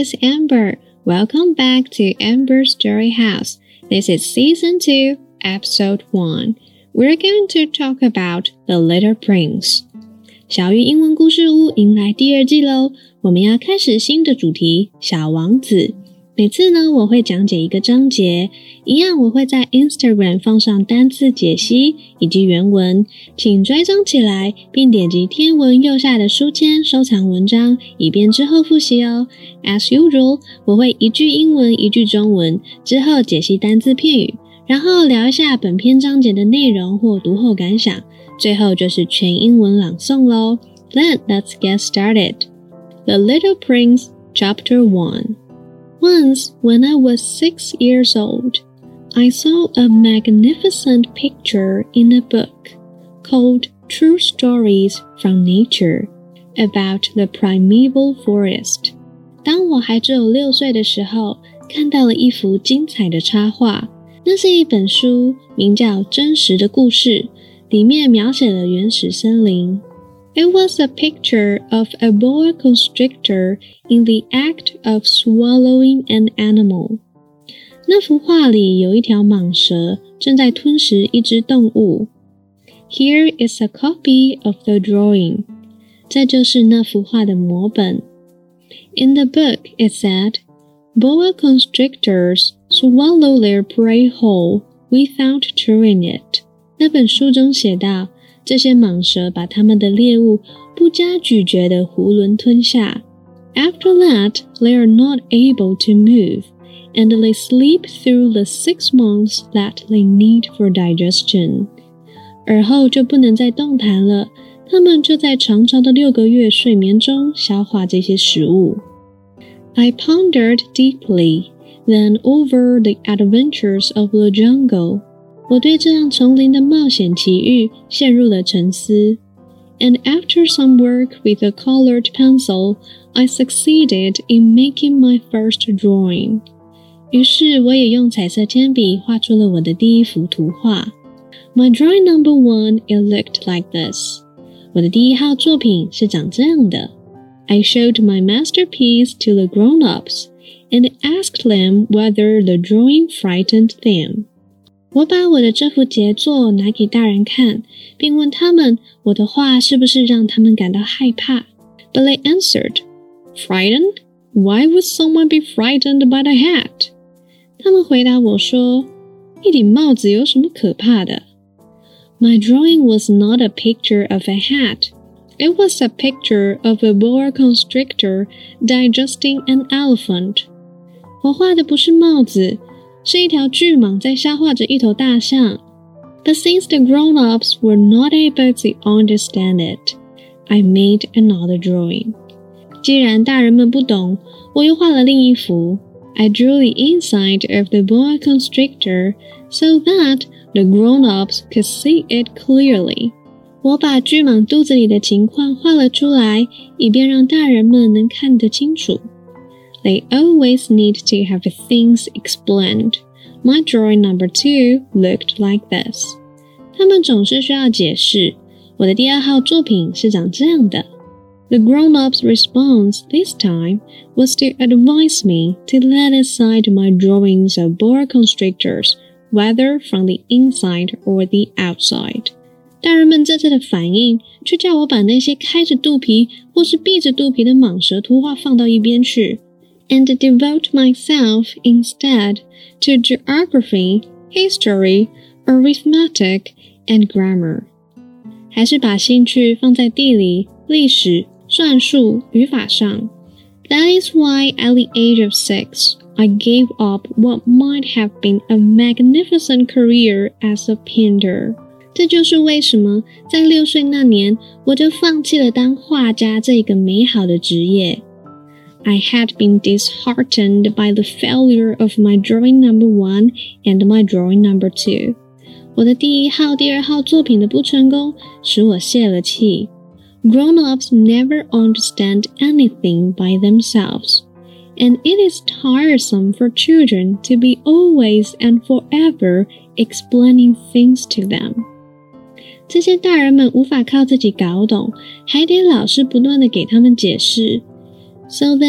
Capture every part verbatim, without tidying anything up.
is Amber. Welcome back to Amber's Story House. This is Season two, Episode one. We're going to talk about The Little Prince. 小玉英文故事屋迎来第二季咯，我们要开始新的主题，小王子。每次呢，我会讲解一个章节，一样我会在 Instagram 放上单字解析以及原文，请追踪起来，并点击天文右下的书签收藏文章，以便之后复习哦。As usual， 我会一句英文一句中文，之后解析单字片语，然后聊一下本篇章节的内容或读后感想，最后就是全英文朗诵咯。Then let's get started. The Little Prince, Chapter one.Once, when I was six years old, I saw a magnificent picture in a book called True Stories from Nature about the primeval forest. 当我还只有六岁的时候，看到了一幅精彩的插画，那是一本书，名叫《真实的故事》，里面描写了原始森林。It was a picture of a boa constrictor in the act of swallowing an animal. 那幅画里有一条蟒蛇正在吞食一只动物。Here is a copy of the drawing. 这就是那幅画的摹本。In the book, it said, Boa constrictors swallow their prey whole without chewing it. 那本书中写道，这些蟒蛇把它们的猎物不加咀嚼地囫囵吞下。After that, they are not able to move, and they sleep through the six months that they need for digestion. 而后就不能再动弹了，它们就在长长的六个月睡眠中消化这些食物。I pondered deeply, then over the adventures of the jungle.我对这样丛林的冒险奇遇陷入了沉思。And after some work with a colored pencil, I succeeded in making my first drawing. 于是我也用彩色铅笔画出了我的第一幅图画。My drawing number one, it looked like this. 我的第一号作品是长这样的。I showed my masterpiece to the grown-ups and asked them whether the drawing frightened them.我把我的这幅杰作拿给大人看，并问他们我的画是不是让他们感到害怕。But they answered, Frightened? Why would someone be frightened by the hat? 他们回答我说，一顶帽子有什么可怕的？ My drawing was not a picture of a hat. It was a picture of a boa constrictor digesting an elephant. 我画的不是帽子，是一条巨蟒在消化着一头大象。But since the grown-ups were not able to understand it, I made another drawing. 既然大人们不懂，我又画了另一幅。I drew the inside of the boa constrictor so that the grown-ups could see it clearly. 我把巨蟒肚子里的情况画了出来，以便让大人们能看得清楚。They always need to have things explained. My drawing number two looked like this. 他们总是需要解释。我的第二号作品是长这样的。The grown-up's response this time was to advise me to let aside my drawings of boa constrictors, whether from the inside or the outside. 大人们这次的反应，却叫我把那些开着肚皮或是闭着肚皮的蟒蛇图画放到一边去。And devote myself instead to geography, history, arithmetic, and grammar. 还是把兴趣放在地理、历史、算术、语法上。That is why at the age of six, I gave up what might have been a magnificent career as a painter. 这就是为什么在六岁那年，我就放弃了当画家这个美好的职业。I had been disheartened by the failure of my drawing number one and my drawing number two. 我的第一号、第二号作品的不成功，使我泄了气。Grown-ups never understand anything by themselves, and it is tiresome for children to be always and forever explaining things to them. 这些大人们无法靠自己搞懂，还得老是不断地给他们解释。So then,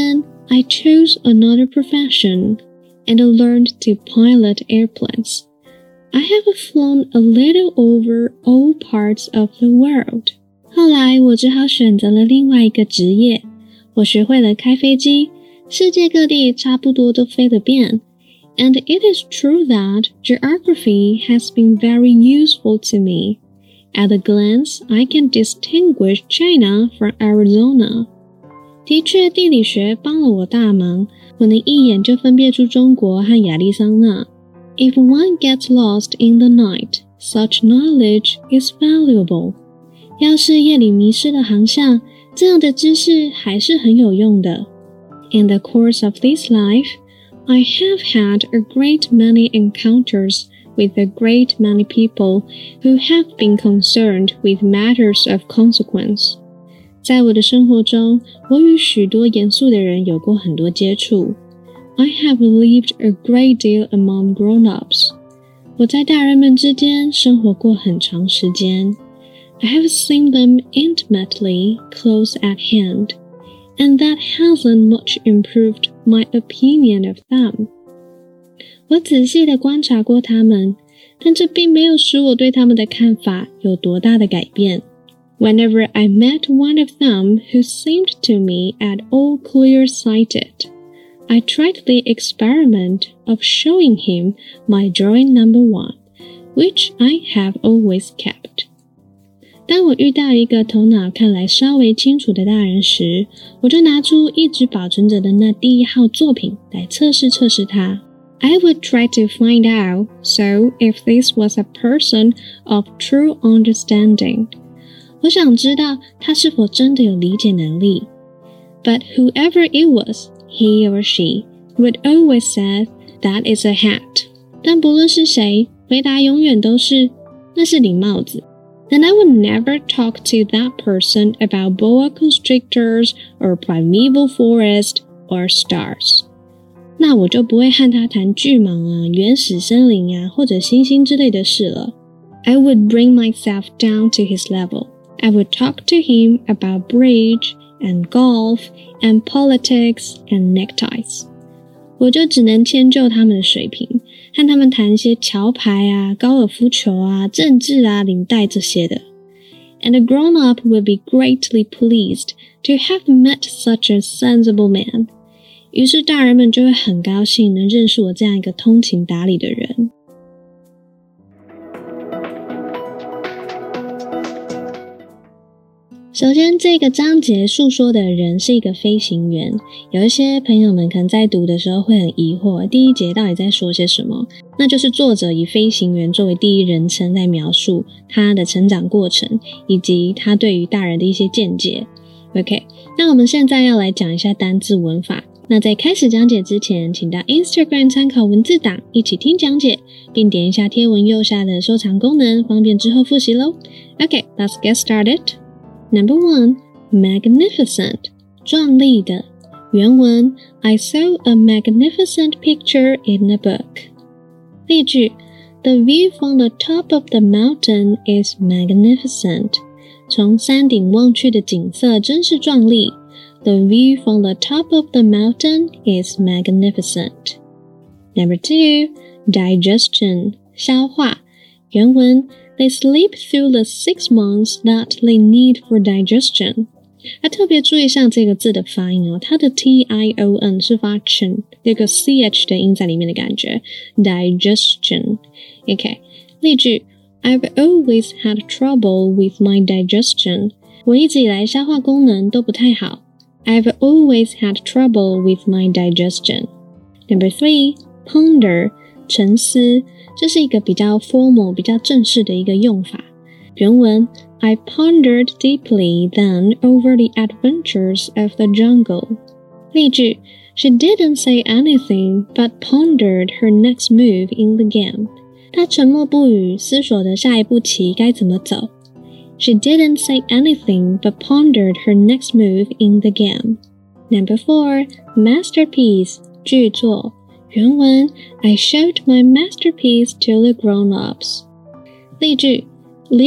I chose another profession and learned to pilot airplanes. I have flown a little over all parts of the world. 后来我只好选择了另外一个职业，我学会了开飞机，世界各地差不多都飞了遍。And it is true that geography has been very useful to me. At a glance, I can distinguish China from Arizona. 的确，地理学帮了我大忙，我能一眼就分辨出中国和亚利桑那。If one gets lost in the night, such knowledge is valuable. 要是夜里迷失了航向，这样的知识还是很有用的。In the course of this life, I have had a great many encounters with a great many people who have been concerned with matters of consequence. 在我的生活中，我与许多严肃的人有过很多接触。I have lived a great deal among grown-ups. 我在大人们之间生活过很长时间。I have seen them intimately close at hand, and that hasn't much improved my opinion of them. 我仔细地观察过他们，但这并没有使我对他们的看法有多大的改变。Whenever I met one of them who seemed to me at all clear-sighted, I tried the experiment of showing him my drawing number one, which I have always kept. 当我遇到一个头脑看来稍微清楚的大人时，我就拿出一直保存着的那第一号作品来测试测试他。I would try to find out, so if this was a person of true understanding. 我想知道他是否真的有理解能力。But whoever it was, he or she would always say, that is a hat. 但不论是谁，回答永远都是，那是顶帽子。Then I would never talk to that person about boa constrictors or primeval forest or stars. 那我就不会和他谈巨蟒啊、原始森林啊，或者星星之类的事了。I would bring myself down to his level. I would talk to him about bridge and golf and politics and neckties. 我就只能迁就他们的水平，和他们谈一些桥牌啊、高尔夫球啊、政治啊、领带这些的。And a grown-up would be greatly pleased to have met such a sensible man. 于是大人们就会很高兴能认识我这样一个通情达理的人。首先，这个章节述说的人是一个飞行员。有一些朋友们可能在读的时候会很疑惑，第一节到底在说些什么？那就是作者以飞行员作为第一人称在描述他的成长过程，以及他对于大人的一些见解。OK， 那我们现在要来讲一下单字文法。那在开始讲解之前，请到 Instagram 参考文字档，一起听讲解，并点一下贴文右下的收藏功能，方便之后复习咯。OK, let's get started.Number one, magnificent, 壮丽的。原文 I saw a magnificent picture in a book. 例句 The view from the top of the mountain is magnificent. 从山顶望去的景色真是壮丽。The view from the top of the mountain is magnificent. Number two, digestion, 消化。原文They sleep through the six months that they need for digestion. 要特别注意上这个字的发音哦，它的 T I O N 是发 chen， 那个 C H 的音在里面的感觉。Digestion. OK， 例句 I've always had trouble with my digestion. 我一直以来消化功能都不太好。I've always had trouble with my digestion. Number three, ponder, 沉思。这是一个比较 formal 比较正式的一个用法。原文 I pondered deeply then over the adventures of the jungle. 例句 She didn't say anything but pondered her next move in the game. 她沉默不语，思索着下一步棋该怎么走。She didn't say anything but pondered her next move in the game. Number four, masterpiece, 巨作。原文 I showed my masterpiece to the grown-ups. 例句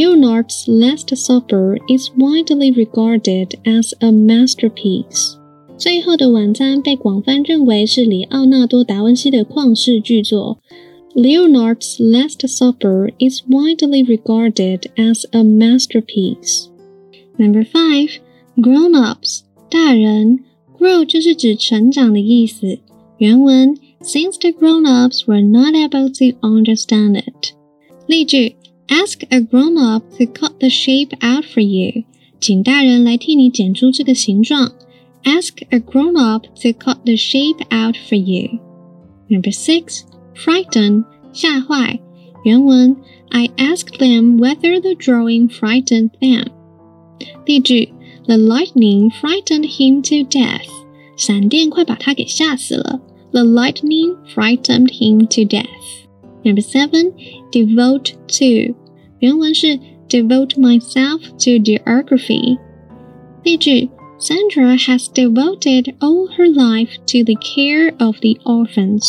Leonard's Last Supper is widely regarded as a masterpiece. 最后的晚餐被广泛认为是里奥纳多·达文西的旷世巨作。Leonardo's Last Supper is widely regarded as a masterpiece. Number five, grown-ups, 大人。Grow 就是指成长的意思。原文 Since the grown-ups were not able to understand it. 例句 Ask a grown-up to cut the shape out for you. 请大人来替你剪出这个形状。Ask a grown-up to cut the shape out for you. Number six, frighten, 吓坏。原文 I asked them whether the drawing frightened them. 例句 The lightning frightened him to death. 闪电快把他给吓死了。The lightning frightened him to death. Number seven, devote to. 原文是 devote myself to geography. 例句 Sandra has devoted all her life to the care of the orphans.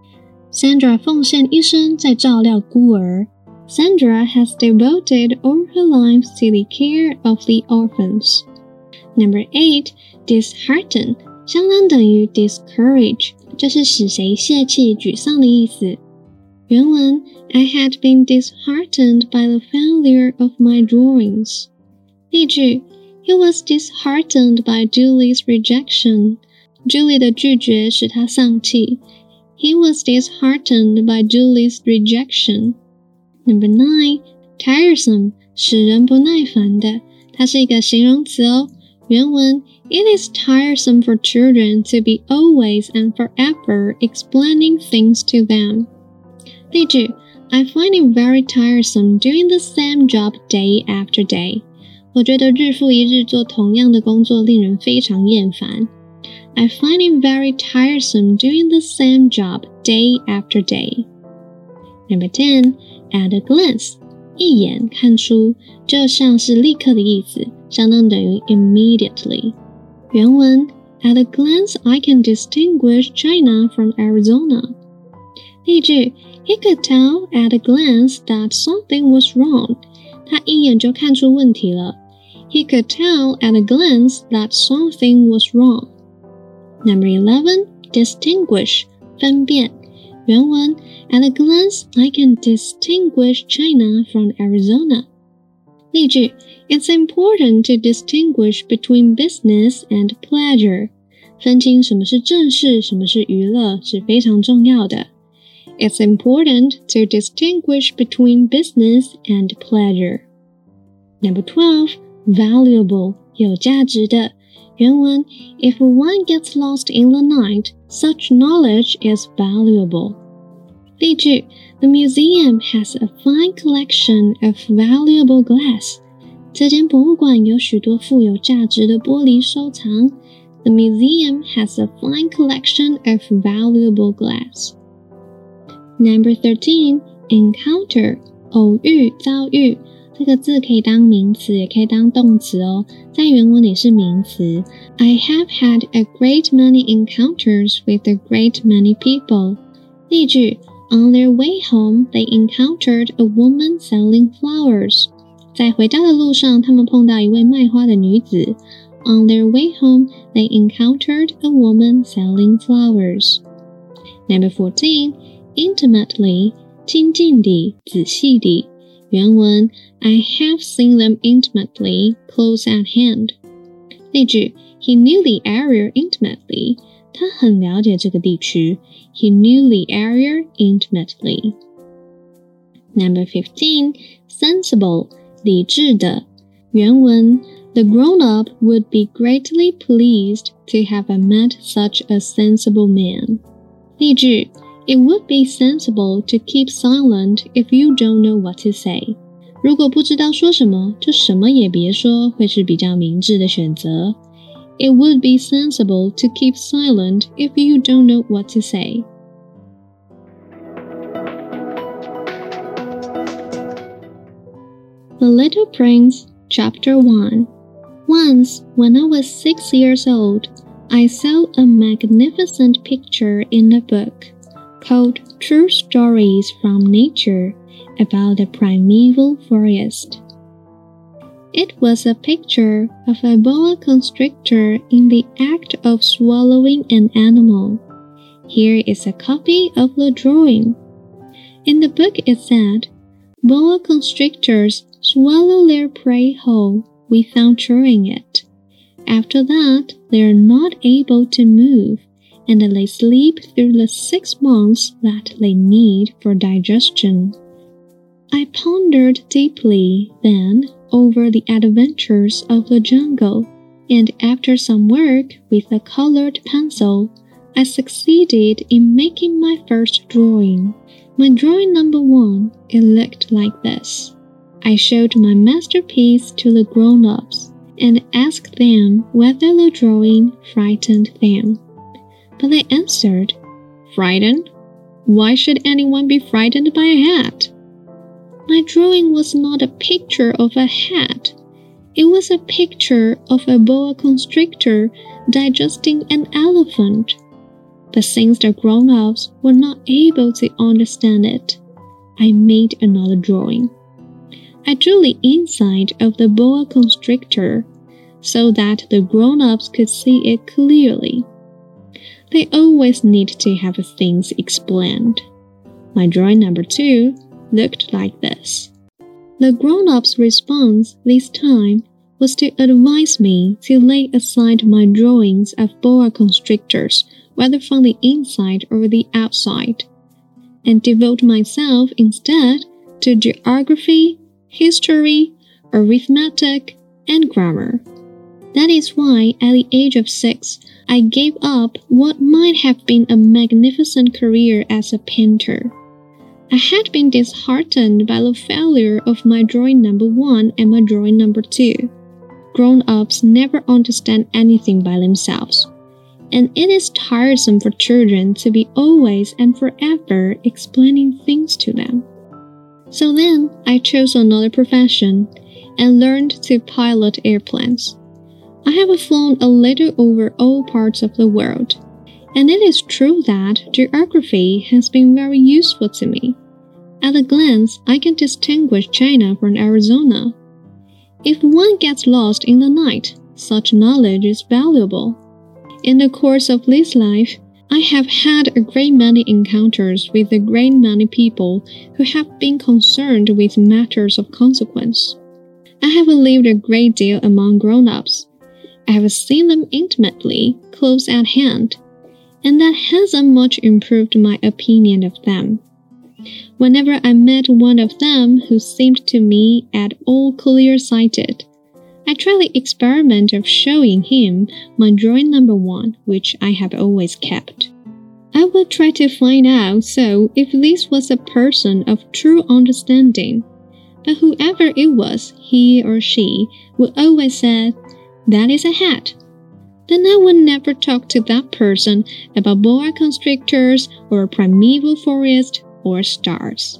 Sandra 奉献一生在照料孤儿。Sandra has devoted all her life to the care of the orphans. Number eight, dishearten, 相当等于 discourage, 这是使谁泄气、沮丧的意思。原文 I had been disheartened by the failure of my drawings. 例句He was disheartened by Julie's rejection. Julie 的拒绝使他丧气。He was disheartened by Julie's rejection. Number nine, tiresome, 使人不耐烦的。它是一个形容词哦。原文 It is tiresome for children to be always and forever explaining things to them. 例句 I find it very tiresome doing the same job day after day. 我觉得日复一日做同样的工作令人非常厌烦。I find it very tiresome doing the same job day after day. Number ten, at a glance, 一眼看出，这像是立刻的意思，相当等于 immediately. 原文 At a glance, I can distinguish China from Arizona. 例句 He could tell at a glance that something was wrong. 他一眼就看出问题了。He could tell at a glance that something was wrong. Number eleven, distinguish, 分辨。原文 At a glance, I can distinguish China from Arizona. 例句 It's important to distinguish between business and pleasure. 分清什么是正事，什么是娱乐是非常重要的。It's important to distinguish between business and pleasure. Number twelve, valuable, 有价值的。原文 If one gets lost in the night, such knowledge is valuable. 例句 The museum has a fine collection of valuable glass. 这间博物馆有许多富有价值的玻璃收藏。The museum has a fine collection of valuable glass. Number thirteen, encounter, 偶遇、遭遇。这个字可以当名词，也可以当动词哦。在原文里是名词。I have had a great many encounters with a great many people. 例句 On their way home, they encountered a woman selling flowers. 在回家的路上，他们碰到一位卖花的女子。On their way home, they encountered a woman selling flowers. Number fourteen, intimately, 亲近地、仔细地。原文 I have seen them intimately, close at hand. 例句 He knew the area intimately. 他很了解这个地区。He knew the area intimately. Number fifteen, sensible, 理智的。原文 The grown-up would be greatly pleased to have met such a sensible man. 例句It would be sensible to keep silent if you don't know what to say. 如果不知道说什么，就什么也别说，会是比较明智的选择。It would be sensible to keep silent if you don't know what to say. The Little Prince, Chapter one. Once, when I was six years old, I saw a magnificent picture in a book called True Stories from Nature about the primeval forest. It was a picture of a boa constrictor in the act of swallowing an animal. Here is a copy of the drawing. In the book it said, boa constrictors swallow their prey whole without chewing it. After that, they are not able to move, and they sleep through the six months that they need for digestion. I pondered deeply, then, over the adventures of the jungle, and after some work with a colored pencil, I succeeded in making my first drawing. My drawing number one, it looked like this. I showed my masterpiece to the grown-ups and asked them whether the drawing frightened them. But they answered, "Frightened? Why should anyone be frightened by a hat?" My drawing was not a picture of a hat. It was a picture of a boa constrictor digesting an elephant. But since the grown-ups were not able to understand it, I made another drawing. I drew the inside of the boa constrictor so that the grown-ups could see it clearly. They always need to have things explained. My drawing number two looked like this. The grown-up's response this time was to advise me to lay aside my drawings of boa constrictors, whether from the inside or the outside, and devote myself instead to geography, history, arithmetic, and grammar. That is why, at the age of six, I gave up what might have been a magnificent career as a painter. I had been disheartened by the failure of my drawing number one and my drawing number two. Grown-ups never understand anything by themselves, and it is tiresome for children to be always and forever explaining things to them. So then, I chose another profession and learned to pilot airplanes. I have flown a little over all parts of the world, and it is true that geography has been very useful to me. At a glance, I can distinguish China from Arizona. If one gets lost in the night, such knowledge is valuable. In the course of this life, I have had a great many encounters with a great many people who have been concerned with matters of consequence. I have lived a great deal among grown-ups. I have seen them intimately, close at hand, and that hasn't much improved my opinion of them. Whenever I met one of them who seemed to me at all clear-sighted, I tried the experiment of showing him my drawing number one, which I have always kept. I would try to find out so if this was a person of true understanding, but whoever it was, he or she, would always say, "That is a hat." Then I would never talk to that person about boa constrictors or a primeval forest or stars.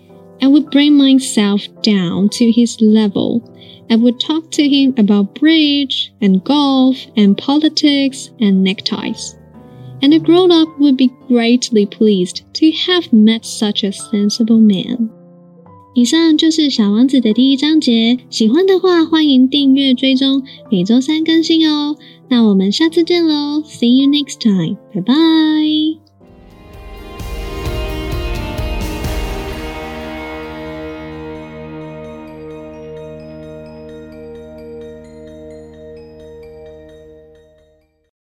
I would bring myself down to his level. I would talk to him about bridge and golf and politics and neckties. And a grown-up would be greatly pleased to have met such a sensible man. 以上就是小王子的第一章节，喜欢的话欢迎订阅追踪，每周三更新哦。那我们下次见喽 ，See you next time， 拜拜。